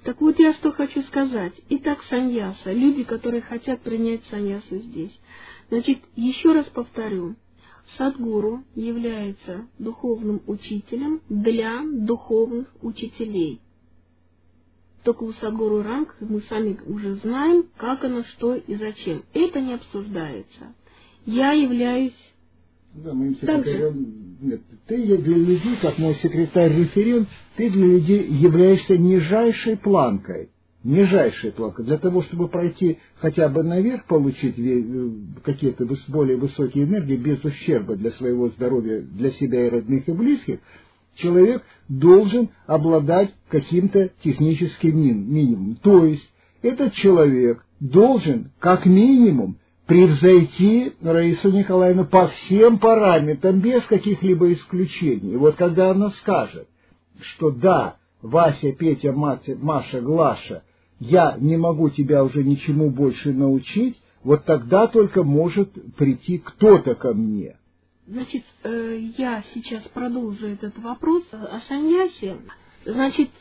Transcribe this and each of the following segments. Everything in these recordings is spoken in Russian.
Так вот я что хочу сказать. Итак, саньяса, люди, которые хотят принять саньясу здесь. Значит, еще раз повторю. Садгуру является духовным учителем для духовных учителей. Только у Садгуру ранг мы сами уже знаем, как оно, что и зачем. Это не обсуждается. Я являюсь... Да, моим секретарем... Нет, ты для людей, как мой секретарь-референт, ты для людей являешься нижайшей планкой. Нижайшая планка. Для того, чтобы пройти хотя бы наверх, получить какие-то более высокие энергии без ущерба для своего здоровья, для себя и родных и близких, человек должен обладать каким-то техническим минимумом. То есть этот человек должен как минимум превзойти Раису Николаевну по всем параметрам, без каких-либо исключений. И вот когда она скажет, что да, Вася, Петя, Маша, Глаша, я не могу тебя уже ничему больше научить, вот тогда только может прийти кто-то ко мне. Значит, я сейчас продолжу этот вопрос о саньясе. Значит,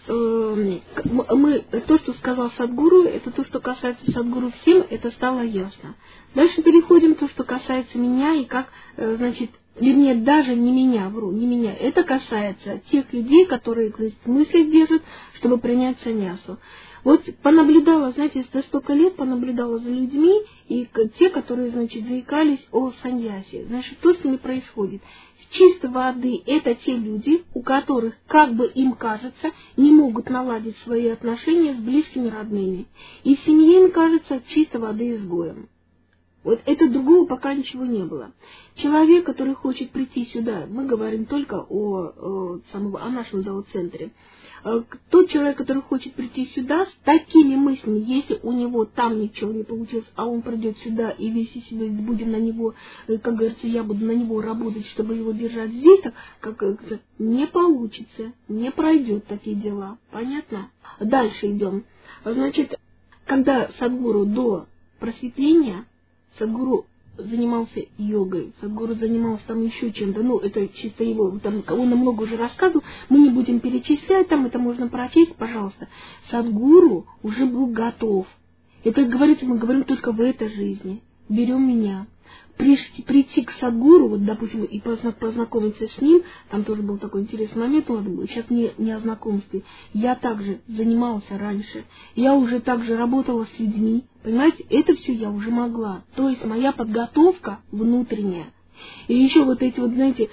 то, что сказал Садгуру, это то, что касается Садгуру всем, это стало ясно. Дальше переходим к тому, что касается меня и как, значит, вернее, даже не меня, не меня. Это касается тех людей, которые, значит, в мыслях держат, чтобы принять саньясу. Вот понаблюдала, знаете, за столько лет понаблюдала за людьми, и те, которые, значит, заикались о саньясе. Значит, что с ними происходит? Чистой воды это те люди, у которых, как бы им кажется, не могут наладить свои отношения с близкими родными. И в семье им кажется чистой воды изгоем. Вот это другого пока ничего не было. Человек, который хочет прийти сюда, мы говорим только о нашем дао-центре. Тот человек, который хочет прийти сюда с такими мыслями, если у него там ничего не получилось, а он придет сюда, и весь из себя будем на него, как говорится, я буду на него работать, чтобы его держать здесь, так, как говорится, не получится, не пройдет такие дела. Понятно? Дальше идем. Значит, когда Садгуру до просветления, Садгуру занимался йогой, Садгуру занимался там еще чем-то, ну, это чисто его, там, он нам много уже рассказывал, мы не будем перечислять, там это можно прочесть, пожалуйста. Садгуру уже был готов. Это, говорится, мы говорим только в этой жизни. Берем меня. Прийти к Садгуру, вот, допустим, и познакомиться с ним, там тоже был такой интересный момент, ладно, был, сейчас не о знакомстве. Я также занимался раньше, я уже также работала с людьми, понимаете, это все я уже могла. То есть моя подготовка внутренняя. И еще вот эти вот, знаете,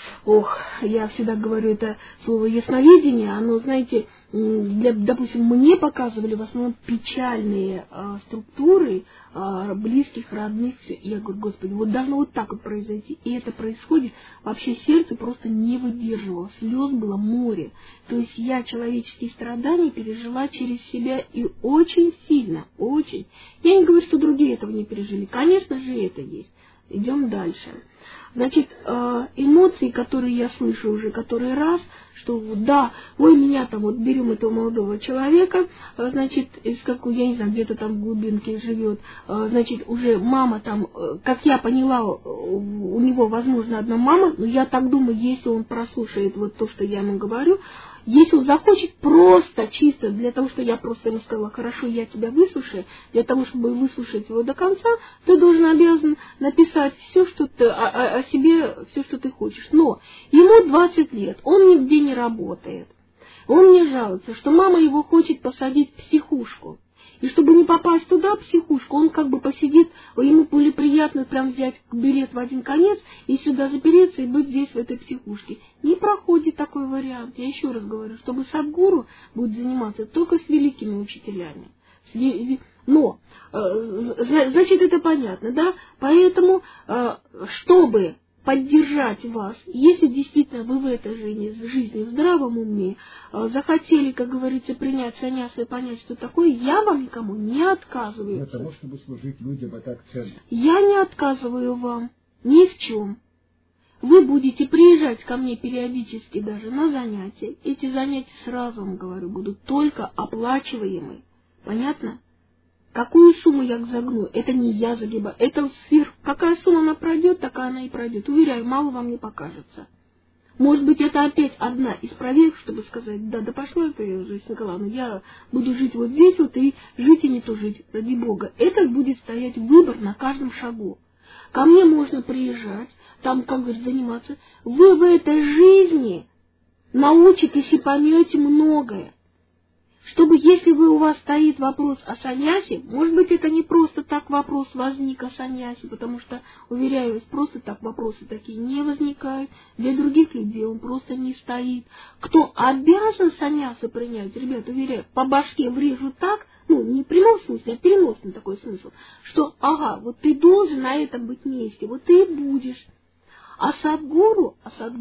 я всегда говорю это слово ясновидение, оно, знаете, допустим, мне показывали в основном печальные структуры близких, родных. Я говорю, Господи, вот должно вот так вот произойти. И это происходит, вообще сердце просто не выдерживало, слез было море. То есть я человеческие страдания пережила через себя и очень сильно, очень. Я не говорю, что другие этого не пережили. Конечно же, это есть. Идем дальше. Значит, эмоции, которые я слышу уже который раз, что да, меня там вот берем этого молодого человека, значит, из какой, я не знаю, где-то там в глубинке живет, значит, уже мама там, как я поняла, у него, возможно, одна мама, но я так думаю, если он прослушает вот то, что я ему говорю, если он захочет просто, чисто для того, что я просто ему сказала, хорошо, я тебя выслушаю, для того, чтобы выслушать его до конца, ты обязан написать все, что ты, о себе, все, что ты хочешь. Но ему 20 лет, он нигде не работает. Он мне жалуется, что мама его хочет посадить в психушку. И чтобы не попасть туда, в психушку, он как бы посидит, ему более приятно прям взять билет в один конец и сюда запереться и быть здесь, в этой психушке. Не проходит такой вариант. Я еще раз говорю, чтобы Садгуру будет заниматься только с великими учителями. Но, значит, это понятно, да? Поэтому, чтобы поддержать вас, если действительно вы в этой жизни в здравом уме захотели, как говорится, принять саньясу и понять, что такое, я вам никому не отказываю. Для того, чтобы служить людям, это акцент. Я не отказываю вам ни в чем. Вы будете приезжать ко мне периодически даже на занятия. Эти занятия, сразу вам говорю, будут только оплачиваемые. Понятно? Какую сумму я загну, это не я загибаю, это сверх. Какая сумма она пройдет, такая она и пройдет. Уверяю, мало вам не покажется. Может быть, это опять одна из проверок, чтобы сказать, да пошла ты, Зося Николаевна, я буду жить вот здесь вот, и жить и не то жить, ради Бога. Это будет стоять выбор на каждом шагу. Ко мне можно приезжать, там, как говорят, заниматься. Вы в этой жизни научитесь и поймете многое. Чтобы, если у вас стоит вопрос о саньясе, может быть, это не просто так вопрос возник о саньясе, потому что, уверяю вас, просто так вопросы такие не возникают, для других людей он просто не стоит. Кто обязан саньясу принять, ребят, уверяю, по башке врежу так, не в прямом смысле, а переносный такой смысл, что, вот ты должен на этом быть месте, вот ты и будешь. А Садгуру,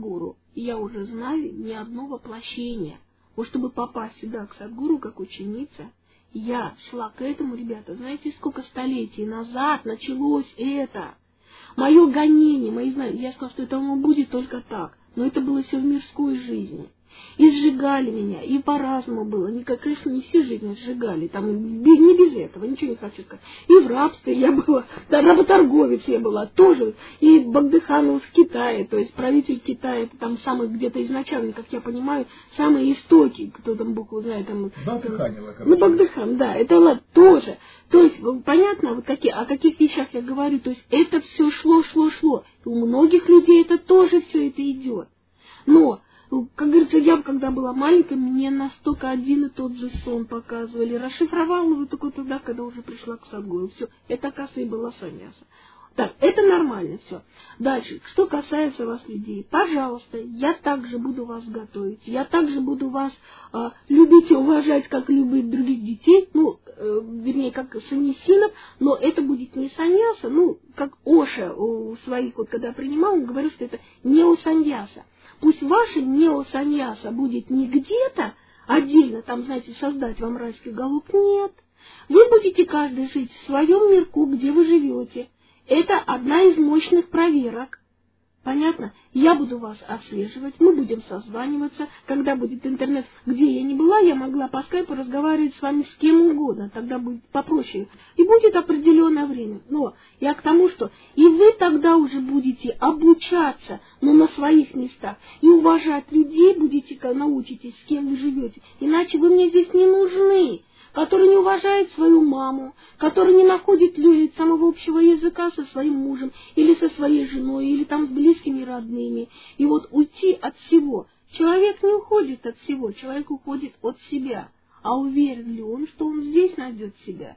я уже знаю не одно воплощение. Вот чтобы попасть сюда, к Садгуру, как ученица, я шла к этому, ребята, знаете, сколько столетий назад началось это. Мое гонение, мои знания, я сказала, что это оно будет только так, но это было все в мирской жизни. И сжигали меня, и по-разному было. Конечно, не всю жизнь сжигали, там не без этого, ничего не хочу сказать. И в рабстве я была, да, работорговец я была тоже, и Багдыхан в Китае, то есть правитель Китая, это там самый где-то изначально, как я понимаю, самые истоки, кто там букву знает. Багдыхан, да, это ладно, тоже. То есть, понятно, о каких вещах я говорю, то есть это все шло. И у многих людей это тоже все это идет. Но как говорится, я, когда была маленькая, мне настолько один и тот же сон показывали. Расшифровала его только тогда, когда уже пришла к Садгуру. Все, это, оказывается, и была саньяса. Так, это нормально все. Дальше, что касается вас, людей, пожалуйста, я также буду вас готовить. Я также буду вас любить и уважать, как любят других детей. Вернее, как саньясинов, но это будет не саньяса, как Оша у своих, когда принимал, он говорил, что это не у саньяса. Пусть ваше неосаньяса будет не где-то отдельно, там, знаете, создать вам райский голубь. Нет. Вы будете каждый жить в своем мирку, где вы живете. Это одна из мощных проверок. Понятно? Я буду вас отслеживать, мы будем созваниваться. Когда будет интернет, где я не была, я могла по скайпу разговаривать с вами с кем угодно. Тогда будет попроще. И будет определенное время. Но я к тому, что и вы тогда уже будете обучаться, но на своих местах. И уважать людей будете, научитесь, с кем вы живете. Иначе вы мне здесь не нужны. Который не уважает свою маму, который не находит самого общего языка со своим мужем, или со своей женой, или там с близкими родными. И вот уйти от всего. Человек не уходит от всего, человек уходит от себя. А уверен ли он, что он здесь найдет себя?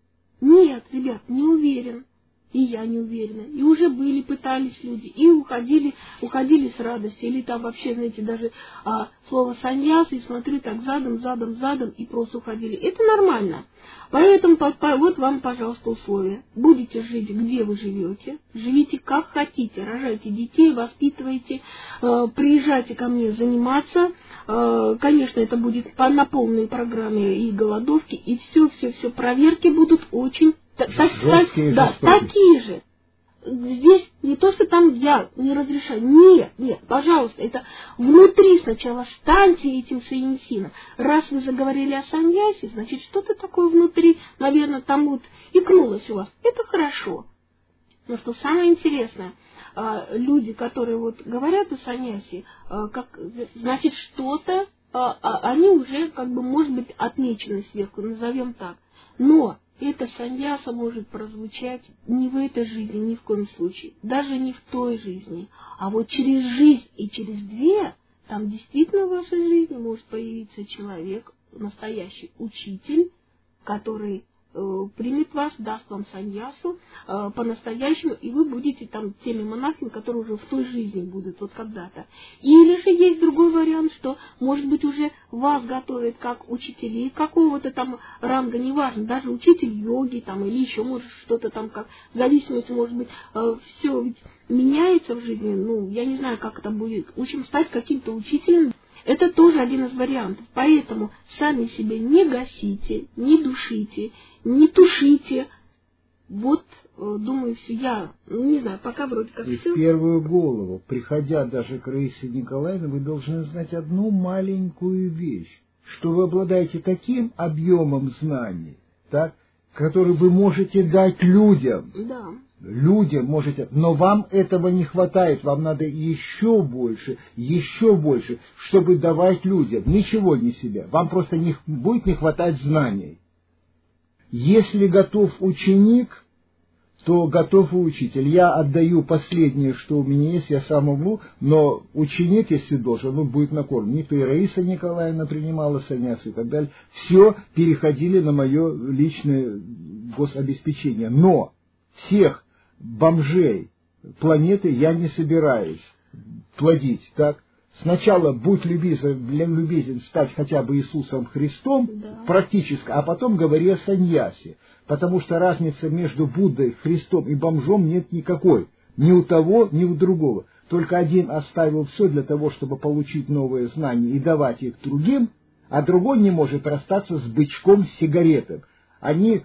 Нет, ребят, не уверен. И я не уверена. И уже пытались люди, и уходили с радостью. Или там вообще, знаете, даже слово саньяс, и смотрю так задом, и просто уходили. Это нормально. Поэтому вот вам, пожалуйста, условия. Будете жить, где вы живете. Живите как хотите. Рожайте детей, воспитывайте. Приезжайте ко мне заниматься. Конечно, это будет на полной программе и голодовки, и все. Проверки будут очень такие же. Здесь не то, что там я не разрешаю. Нет, пожалуйста, это внутри сначала станьте этим саньясином. Раз вы заговорили о саньясе, значит, что-то такое внутри, наверное, там вот икнулось у вас. Это хорошо. Но что самое интересное, люди, которые вот говорят о саньясе, значит, что-то, они уже, может быть, отмечены сверху, назовем так. Но эта саньяса может прозвучать не в этой жизни, ни в коем случае, даже не в той жизни, а вот через жизнь и через две, там действительно в вашей жизни может появиться человек, настоящий учитель, который примет вас, даст вам саньясу по-настоящему, и вы будете там теми монахами, которые уже в той жизни будут, вот когда-то. Или же есть другой вариант, что, может быть, уже вас готовят как учителей какого-то там ранга, неважно, даже учитель йоги там, или еще, может, что-то там, как в зависимости, может быть, все ведь меняется в жизни, я не знаю, как это будет. В общем, стать каким-то учителем, это тоже один из вариантов. Поэтому сами себя не гасите, не душите, не тушите. Вот, думаю, все. Я не знаю, пока вроде как и все. В первую голову, приходя даже к Раисе Николаевне, вы должны знать одну маленькую вещь, что вы обладаете таким объемом знаний, так, который вы можете дать людям. Да. людям можете, но вам этого не хватает, вам надо еще больше, чтобы давать людям, ничего не себе, вам просто будет не хватать знаний. Если готов ученик, то готов и учитель. Я отдаю последнее, что у меня есть, я сам умру, но ученик, если должен, он будет накормлен. Не то и Раиса Николаевна принимала саньясу и так далее. Все переходили на мое личное гособеспечение. Но всех бомжей планеты я не собираюсь плодить, так? Сначала будь любезен стать хотя бы Иисусом Христом, практически, а потом говори о саньясе. Потому что разницы между Буддой, Христом и бомжом нет никакой. Ни у того, ни у другого. Только один оставил все для того, чтобы получить новые знания и давать их другим, а другой не может расстаться с бычком с сигаретами. Они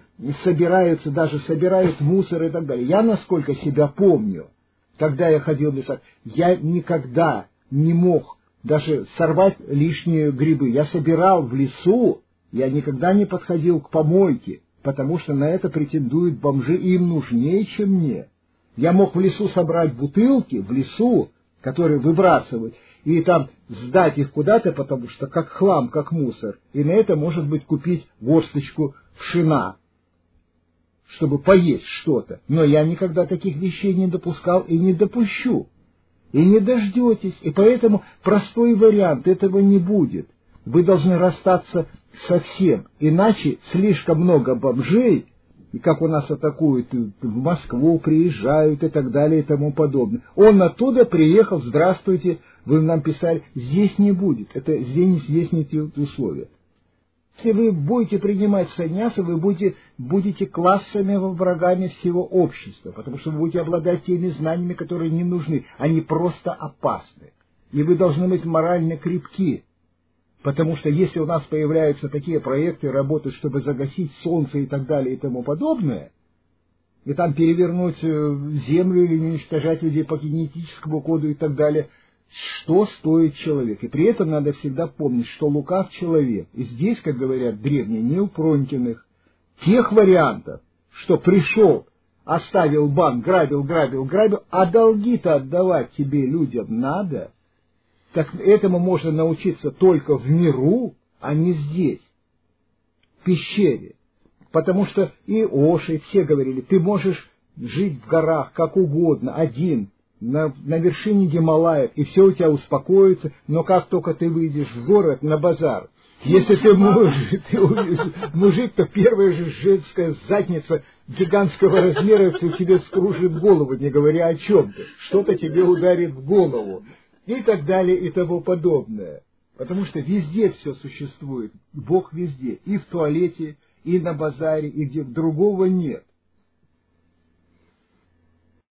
собирают мусор и так далее. Я, насколько себя помню, когда я ходил в лесах, я никогда не мог даже сорвать лишние грибы. Я собирал в лесу, я никогда не подходил к помойке, потому что на это претендуют бомжи, и им нужнее, чем мне. Я мог в лесу собрать бутылки, которые выбрасывать, и там сдать их куда-то, потому что как хлам, как мусор, и на это, может быть, купить горсточку пшена, чтобы поесть что-то. Но я никогда таких вещей не допускал и не допущу. И не дождетесь. И поэтому простой вариант, этого не будет. Вы должны расстаться совсем. Иначе слишком много бомжей, и как у нас атакуют, в Москву приезжают и так далее и тому подобное. Он оттуда приехал, здравствуйте, вы нам писали, здесь не будет. Здесь не те условия. Если вы будете принимать саньясу, вы будете классами врагами всего общества, потому что вы будете обладать теми знаниями, которые не нужны. Они просто опасны. И вы должны быть морально крепки. Потому что если у нас появляются такие проекты, работы, чтобы загасить солнце и так далее и тому подобное, и там перевернуть землю или уничтожать людей по генетическому коду и так далее, что стоит человек? И при этом надо всегда помнить, что лукав человек. И здесь, как говорят древние, не у Пронькиных, тех вариантов, что пришел, оставил банк, грабил, а долги-то отдавать тебе, людям, надо. Так этому можно научиться только в миру, а не здесь, в пещере. Потому что и Оши, все говорили, ты можешь жить в горах как угодно, один, на вершине Гималаев, и все у тебя успокоится, но как только ты выйдешь в город, на базар, если ты мужик, то первая же женская задница гигантского размера тебе скружит голову, не говоря о чем-то, что-то тебе ударит в голову, и так далее, и тому подобное. Потому что везде все существует, Бог везде, и в туалете, и на базаре, и где другого нет.